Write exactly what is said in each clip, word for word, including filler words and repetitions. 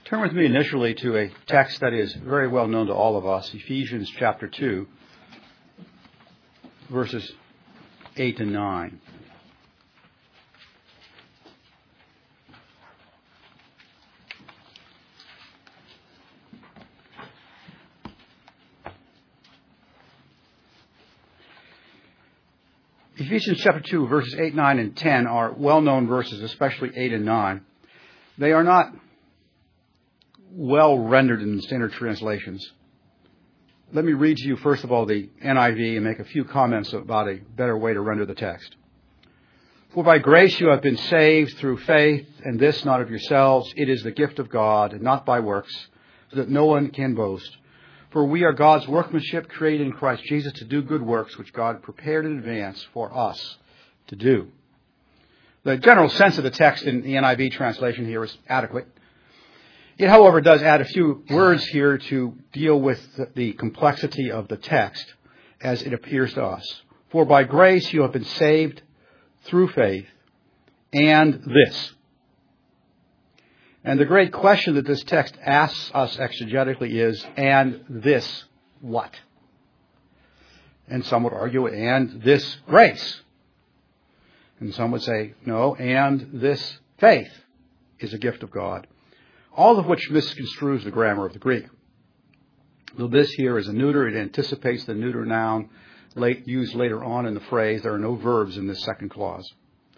Turn with me initially to a text that is very well known to all of us, Ephesians chapter two, verses eight and nine. Ephesians chapter two, verses eight, nine, and ten are well-known verses, especially eight and nine. They are not well rendered in standard translations. Let me read to you, first of all, the N I V and make a few comments about a better way to render the text. For by grace you have been saved through faith, and this not of yourselves. It is the gift of God, and not by works, so that no one can boast. For we are God's workmanship, created in Christ Jesus to do good works, which God prepared in advance for us to do. The general sense of the text in the N I V translation here is adequate. It, however, does add a few words here to deal with the complexity of the text as it appears to us. For by grace you have been saved through faith, and this. And the great question that this text asks us exegetically is, and this what? And some would argue, and this grace. And some would say, no, and this faith is a gift of God. All of which misconstrues the grammar of the Greek. Though this here is a neuter, it anticipates the neuter noun late, used later on in the phrase. There are no verbs in this second clause.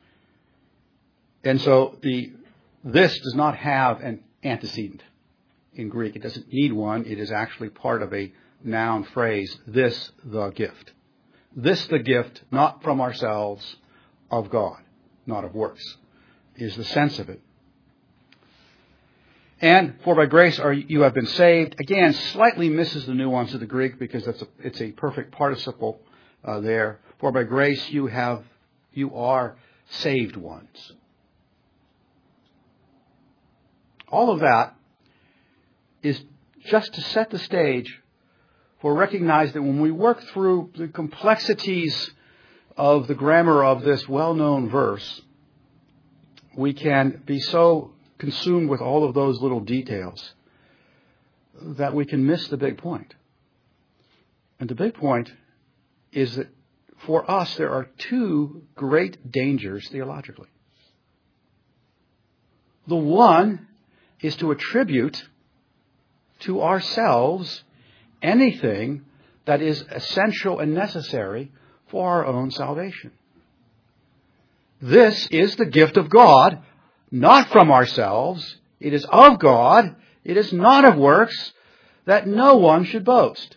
And so the this does not have an antecedent in Greek. It doesn't need one. It is actually part of a noun phrase, this the gift. This the gift, not from ourselves, of God, not of works, is the sense of it. And for by grace are you have been saved. Again, slightly misses the nuance of the Greek because it's a, it's a perfect participle uh, there. For by grace you have you are saved ones. All of that is just to set the stage for recognize that when we work through the complexities of the grammar of this well-known verse, we can be so consumed with all of those little details that we can miss the big point. And the big point is that for us there are two great dangers theologically. The one is to attribute to ourselves anything that is essential and necessary for our own salvation. This is the gift of God, not from ourselves. It is of God. It is not of works, that no one should boast.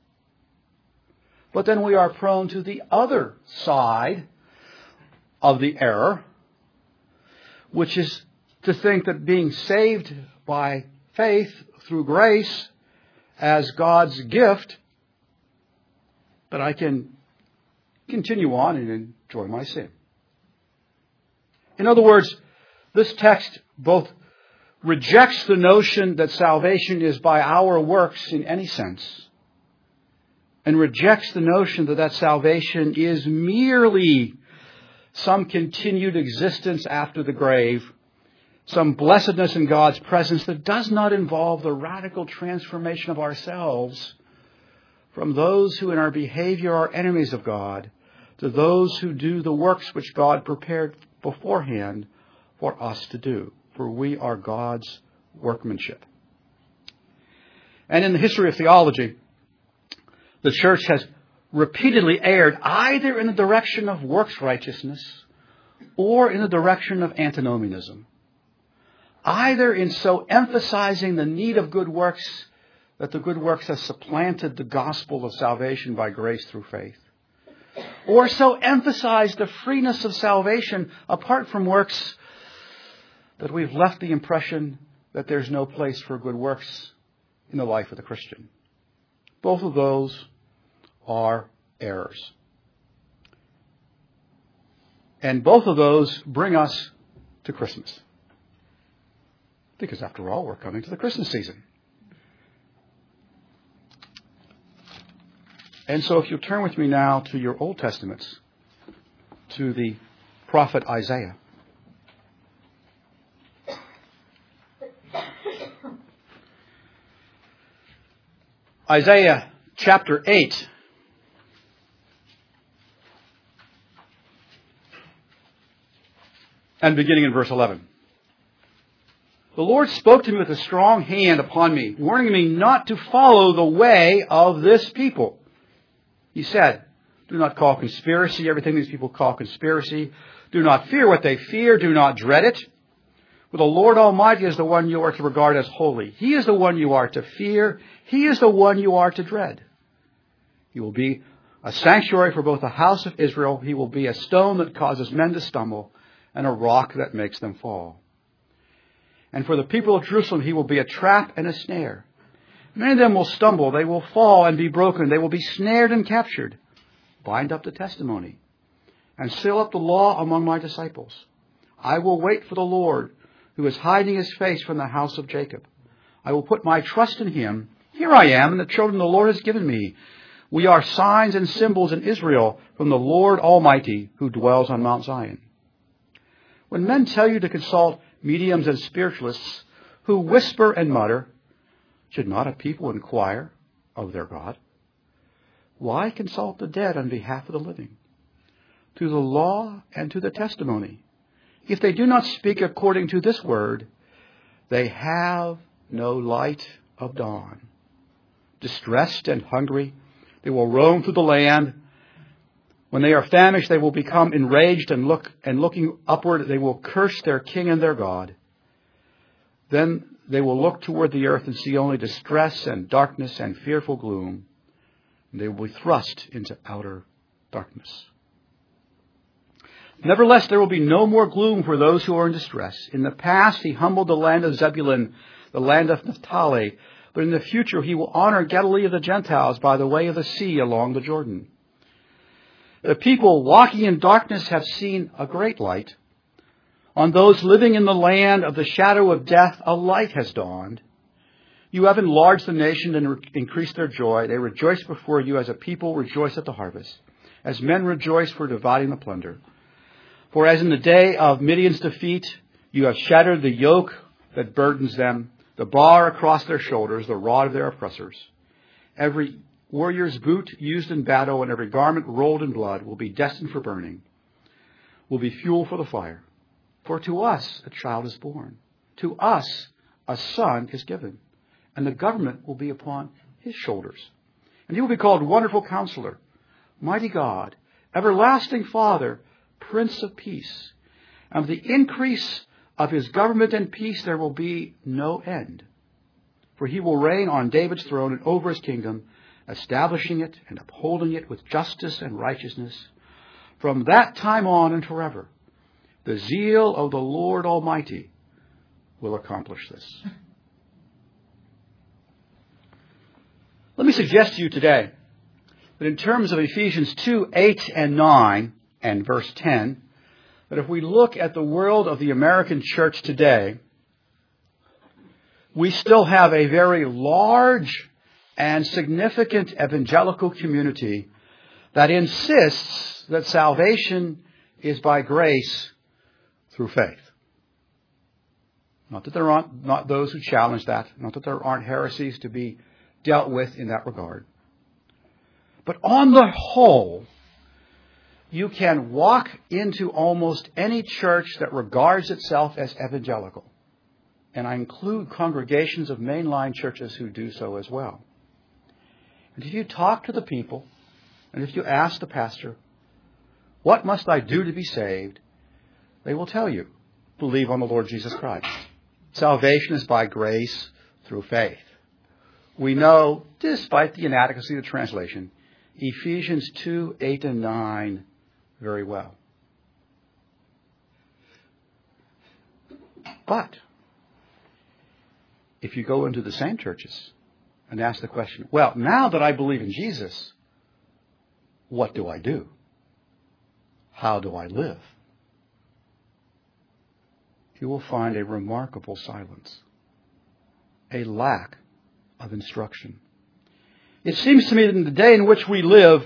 But then we are prone to the other side of the error, which is to think that being saved by faith through grace as God's gift, that I can continue on and enjoy my sin. In other words, this text both rejects the notion that salvation is by our works in any sense, and rejects the notion that that salvation is merely some continued existence after the grave, some blessedness in God's presence that does not involve the radical transformation of ourselves from those who in our behavior are enemies of God to those who do the works which God prepared beforehand for us to do. For we are God's workmanship. And in the history of theology, the church has repeatedly erred either in the direction of works righteousness or in the direction of antinomianism. Either in so emphasizing the need of good works that the good works has supplanted the gospel of salvation by grace through faith, or so emphasize the freeness of salvation apart from works that we've left the impression that there's no place for good works in the life of the Christian. Both of those are errors. And both of those bring us to Christmas. Because after all, we're coming to the Christmas season. And so if you'll turn with me now to your Old Testaments, to the prophet Isaiah. Isaiah chapter eight. And beginning in verse eleven. The Lord spoke to me with a strong hand upon me, warning me not to follow the way of this people. He said, do not call conspiracy everything these people call conspiracy. Do not fear what they fear. Do not dread it. For the Lord Almighty is the one you are to regard as holy. He is the one you are to fear. He is the one you are to dread. He will be a sanctuary for both the house of Israel. He will be a stone that causes men to stumble and a rock that makes them fall. And for the people of Jerusalem, he will be a trap and a snare. Many of them will stumble. They will fall and be broken. They will be snared and captured. Bind up the testimony and seal up the law among my disciples. I will wait for the Lord, who is hiding his face from the house of Jacob. I will put my trust in him. Here I am, and the children the Lord has given me. We are signs and symbols in Israel from the Lord Almighty, who dwells on Mount Zion. When men tell you to consult mediums and spiritualists who whisper and mutter, should not a people inquire of their God? Why consult the dead on behalf of the living? To the law and to the testimony. If they do not speak according to this word, they have no light of dawn. Distressed and hungry, they will roam through the land. When they are famished, they will become enraged, and look and looking upward, they will curse their king and their God. Then they will look toward the earth and see only distress and darkness and fearful gloom. And they will be thrust into outer darkness. Nevertheless, there will be no more gloom for those who are in distress. In the past, he humbled the land of Zebulun, the land of Naphtali. But in the future, he will honor Galilee of the Gentiles by the way of the sea along the Jordan. The people walking in darkness have seen a great light. On those living in the land of the shadow of death, a light has dawned. You have enlarged the nation and re- increased their joy. They rejoice before you as a people rejoice at the harvest, as men rejoice for dividing the plunder. For as in the day of Midian's defeat, you have shattered the yoke that burdens them, the bar across their shoulders, the rod of their oppressors. Every warrior's boot used in battle and every garment rolled in blood will be destined for burning, will be fuel for the fire. For to us a child is born. To us a son is given. And the government will be upon his shoulders. And he will be called Wonderful Counselor, Mighty God, Everlasting Father, Prince of Peace. And of the increase of his government and peace there will be no end. For he will reign on David's throne and over his kingdom, establishing it and upholding it with justice and righteousness from that time on and forever. The zeal of the Lord Almighty will accomplish this. Let me suggest to you today that in terms of Ephesians two, eight and nine and verse ten, that if we look at the world of the American church today, we still have a very large and significant evangelical community that insists that salvation is by grace through faith. Not that there aren't not those who challenge that, not that there aren't heresies to be dealt with in that regard. But on the whole, you can walk into almost any church that regards itself as evangelical. And I include congregations of mainline churches who do so as well. And if you talk to the people, and if you ask the pastor, what must I do to be saved? They will tell you, believe on the Lord Jesus Christ. Salvation is by grace through faith. We know, despite the inadequacy of the translation, Ephesians two, eight and nine very well. But if you go into the same churches and ask the question, well, now that I believe in Jesus, what do I do? How do I live? You will find a remarkable silence, a lack of instruction. It seems to me that in the day in which we live,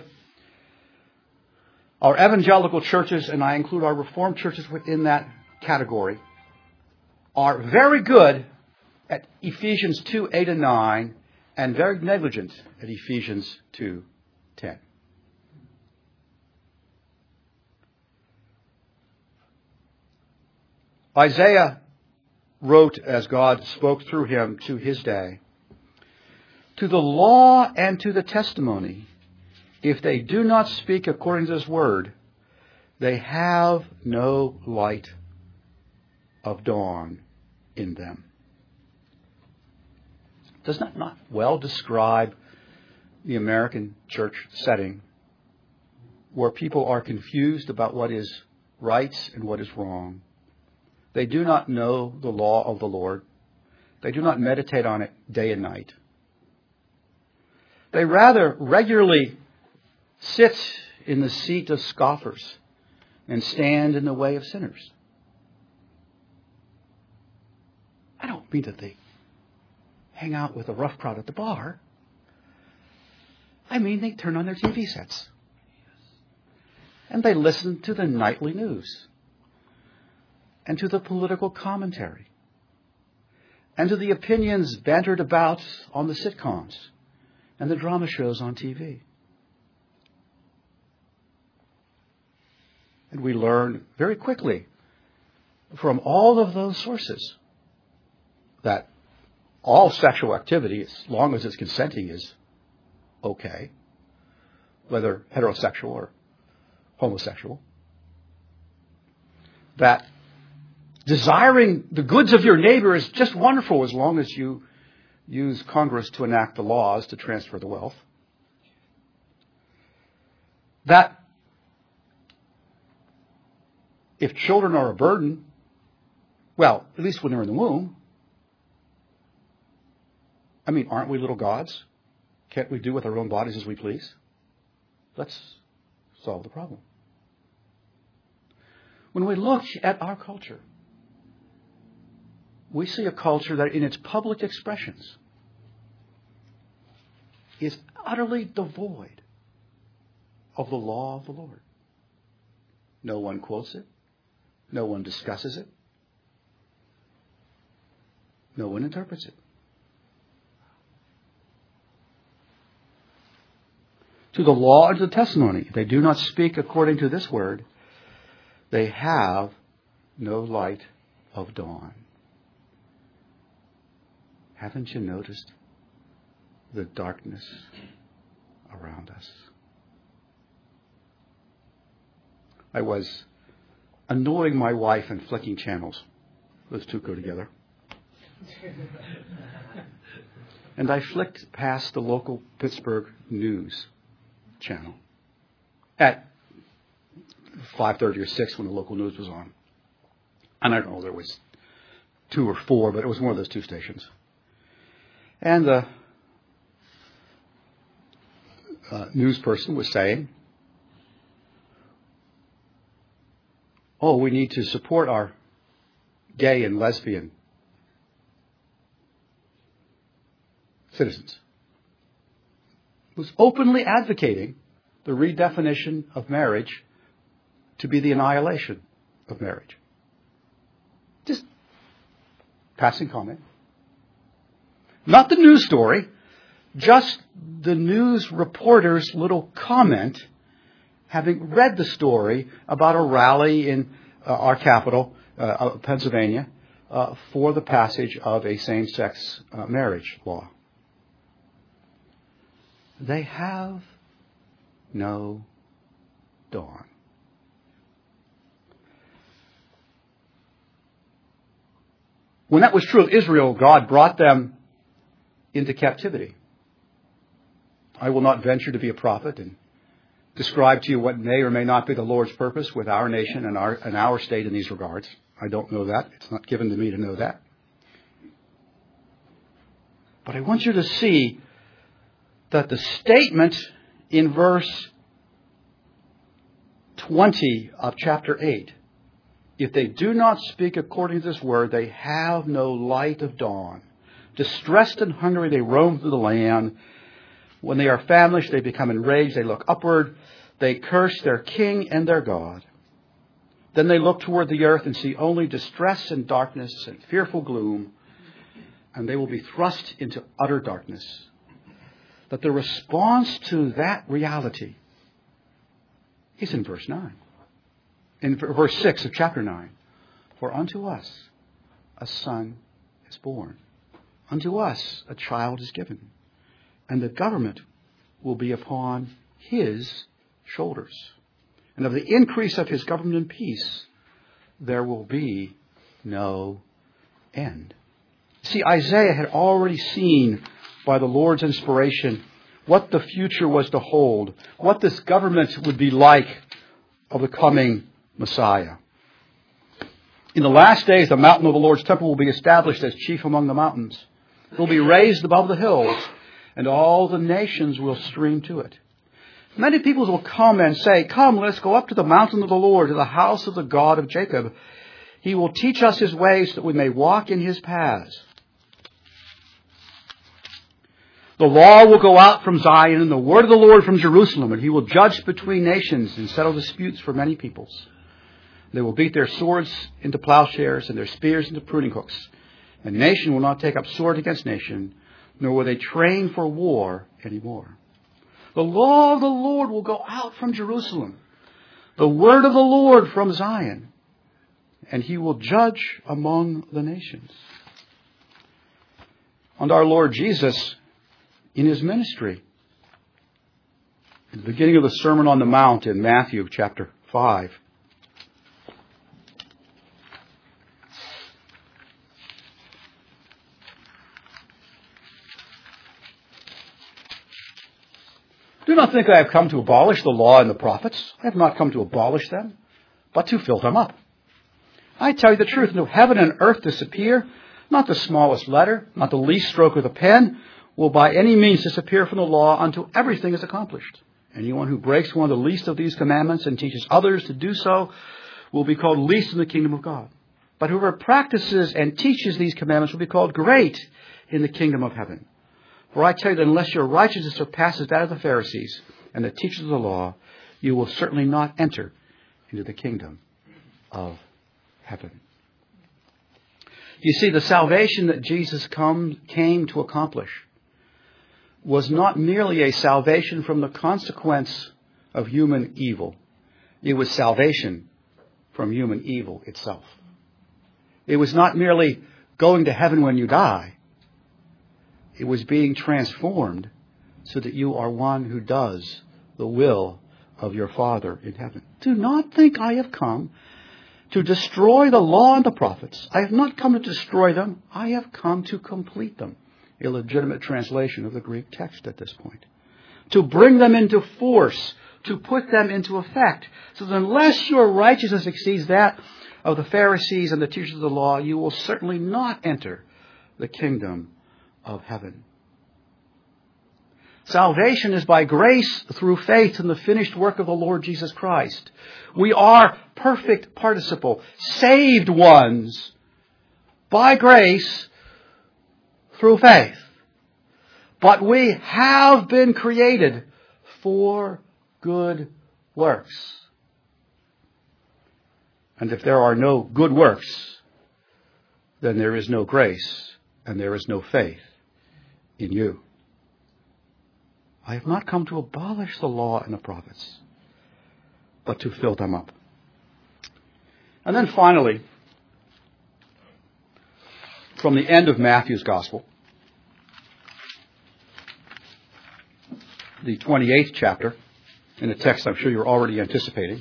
our evangelical churches, and I include our Reformed churches within that category, are very good at Ephesians two, eight and nine, and very negligent at Ephesians two ten. Isaiah wrote, as God spoke through him to his day, to the law and to the testimony, if they do not speak according to this word, they have no light of dawn in them. Does that not well describe the American church setting, where people are confused about what is right and what is wrong? They do not know the law of the Lord. They do not meditate on it day and night. They rather regularly sit in the seat of scoffers and stand in the way of sinners. I don't mean that they hang out with a rough crowd at the bar. I mean they turn on their T V sets. And they listen to the nightly news. And to the political commentary. And to the opinions bantered about on the sitcoms and the drama shows on T V. And we learn very quickly from all of those sources that all sexual activity, as long as it's consenting, is okay, whether heterosexual or homosexual. That desiring the goods of your neighbor is just wonderful as long as you use Congress to enact the laws to transfer the wealth. That if children are a burden, well, at least when they're in the womb, I mean, aren't we little gods? Can't we do with our own bodies as we please? Let's solve the problem. When we look at our culture, we see a culture that in its public expressions is utterly devoid of the law of the Lord. No one quotes it. No one discusses it. No one interprets it. To the law and to the testimony, if they do not speak according to this word, they have no light of dawn. Haven't you noticed the darkness around us? I was annoying my wife and flicking channels. Those two go together. And I flicked past the local Pittsburgh news channel at five thirty or six when the local news was on. And I don't know, there was two or four, but it was one of those two stations. And the uh, news person was saying, oh, we need to support our gay and lesbian citizens. Was openly advocating the redefinition of marriage to be the annihilation of marriage. Just passing comment. Not the news story, just the news reporter's little comment, having read the story about a rally in uh, our capital, uh, Pennsylvania, uh, for the passage of a same-sex uh, marriage law. They have no dawn. When that was true of Israel, God brought them into captivity. I will not venture to be a prophet and describe to you what may or may not be the Lord's purpose with our nation and our, and our state in these regards. I don't know that. It's not given to me to know that. But I want you to see that the statement in verse twenty of chapter eight, if they do not speak according to this word, they have no light of dawn. Distressed and hungry, they roam through the land. When they are famished, they become enraged. They look upward. They curse their king and their God. Then they look toward the earth and see only distress and darkness and fearful gloom. And they will be thrust into utter darkness that the response to that reality is in verse nine. In verse six of chapter nine. For unto us a son is born. Unto us a child is given. And the government will be upon his shoulders. And of the increase of his government and peace, there will be no end. See, Isaiah had already seen by the Lord's inspiration what the future was to hold, what this government would be like of the coming Messiah. In the last days, the mountain of the Lord's temple will be established as chief among the mountains. It will be raised above the hills, and all the nations will stream to it. Many peoples will come and say, come, let's go up to the mountain of the Lord, to the house of the God of Jacob. He will teach us his ways so that we may walk in his paths. The law will go out from Zion and the word of the Lord from Jerusalem, and he will judge between nations and settle disputes for many peoples. They will beat their swords into plowshares and their spears into pruning hooks. And nation will not take up sword against nation, nor will they train for war anymore. The law of the Lord will go out from Jerusalem, the word of the Lord from Zion, and he will judge among the nations. And our Lord Jesus, in his ministry, at the beginning of the Sermon on the Mount in Matthew chapter five, do not think I have come to abolish the law and the prophets. I have not come to abolish them, but to fill them up. I tell you the truth, until heaven and earth disappear, not the smallest letter, not the least stroke of the pen, will by any means disappear from the law until everything is accomplished. Anyone who breaks one of the least of these commandments and teaches others to do so will be called least in the kingdom of God. But whoever practices and teaches these commandments will be called great in the kingdom of heaven. For I tell you that unless your righteousness surpasses that of the Pharisees and the teachers of the law, you will certainly not enter into the kingdom of heaven. You see, the salvation that Jesus come, came to accomplish was not merely a salvation from the consequence of human evil. It was salvation from human evil itself. It was not merely going to heaven when you die. It was being transformed so that you are one who does the will of your Father in heaven. Do not think I have come to destroy the law and the prophets. I have not come to destroy them. I have come to complete them. A legitimate translation of the Greek text at this point. To bring them into force, to put them into effect. So that unless your righteousness exceeds that of the Pharisees and the teachers of the law, you will certainly not enter the kingdom of heaven. Salvation is by grace through faith in the finished work of the Lord Jesus Christ. We are perfect participle, saved ones by grace through faith. But we have been created for good works. And if there are no good works, then there is no grace and there is no faith in you. I have not come to abolish the law and the prophets, but to fill them up. And then finally, from the end of Matthew's Gospel, the twenty-eighth chapter, in a text I'm sure you're already anticipating.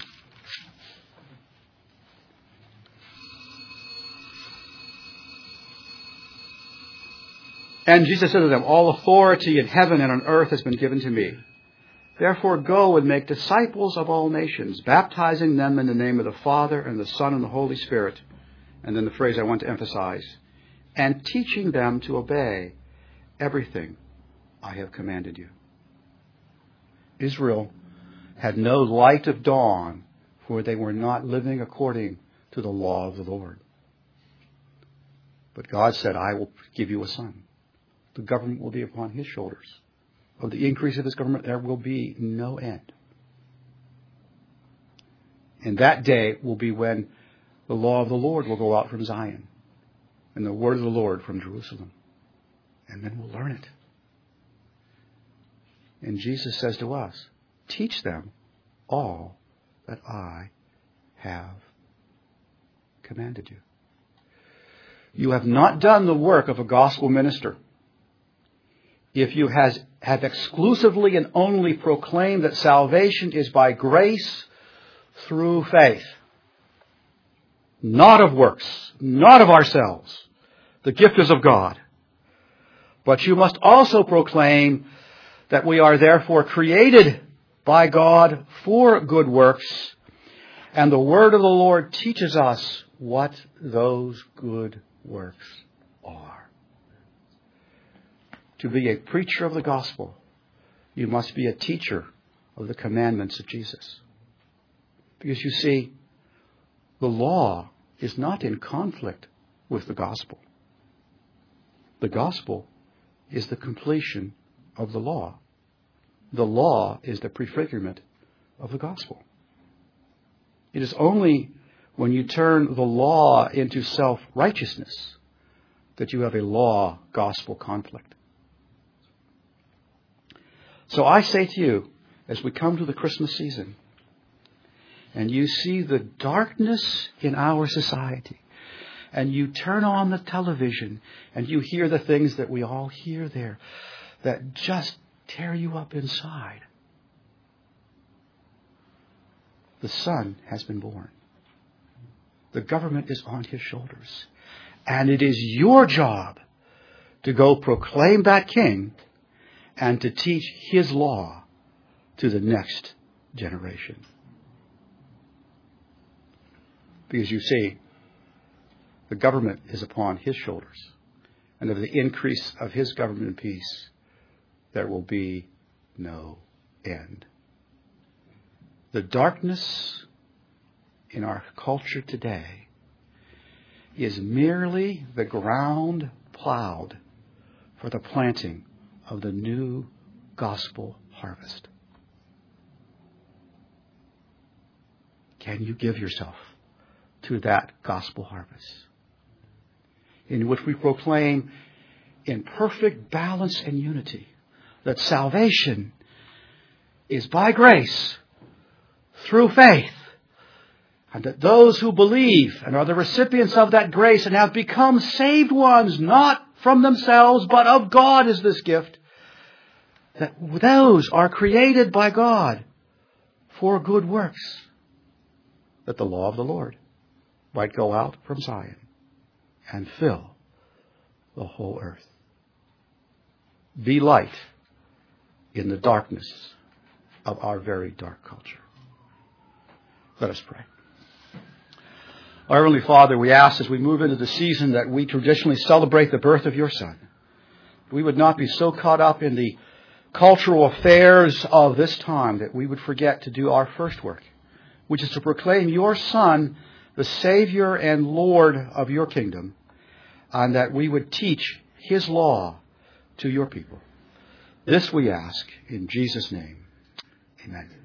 And Jesus said to them, all authority in heaven and on earth has been given to me. Therefore go and make disciples of all nations, baptizing them in the name of the Father and the Son and the Holy Spirit. And then the phrase I want to emphasize, and teaching them to obey everything I have commanded you. Israel had no light of dawn, for they were not living according to the law of the Lord. But God said, I will give you a son. The government will be upon his shoulders. Of the increase of his government, there will be no end. And that day will be when the law of the Lord will go out from Zion and the word of the Lord from Jerusalem. And then we'll learn it. And Jesus says to us, teach them all that I have commanded you. You have not done the work of a gospel minister if you has, have exclusively and only proclaimed that salvation is by grace through faith, not of works, not of ourselves. The gift is of God. But you must also proclaim that we are therefore created by God for good works, and the word of the Lord teaches us what those good works are. To be a preacher of the gospel, you must be a teacher of the commandments of Jesus. Because you see, the law is not in conflict with the gospel. The gospel is the completion of the law. The law is the prefigurement of the gospel. It is only when you turn the law into self-righteousness that you have a law-gospel conflict. So I say to you, as we come to the Christmas season, and you see the darkness in our society, and you turn on the television, and you hear the things that we all hear there that just tear you up inside. The Son has been born. The government is on His shoulders. And it is your job to go proclaim that King and to teach His law to the next generation. Because you see, the government is upon His shoulders. And of the increase of His government and peace, there will be no end. The darkness in our culture today is merely the ground plowed for the planting of the new gospel harvest. Can you give yourself to that gospel harvest, in which we proclaim in perfect balance and unity that salvation is by grace through faith, and that those who believe and are the recipients of that grace and have become saved ones, not from themselves but of God is this gift, that those are created by God for good works, that the law of the Lord might go out from Zion and fill the whole earth. Be light in the darkness of our very dark culture. Let us pray. Our Heavenly Father, we ask as we move into the season that we traditionally celebrate the birth of your Son, we would not be so caught up in the cultural affairs of this time that we would forget to do our first work, which is to proclaim your Son, the Savior and Lord of your kingdom, and that we would teach His law to your people. This we ask in Jesus' name. Amen.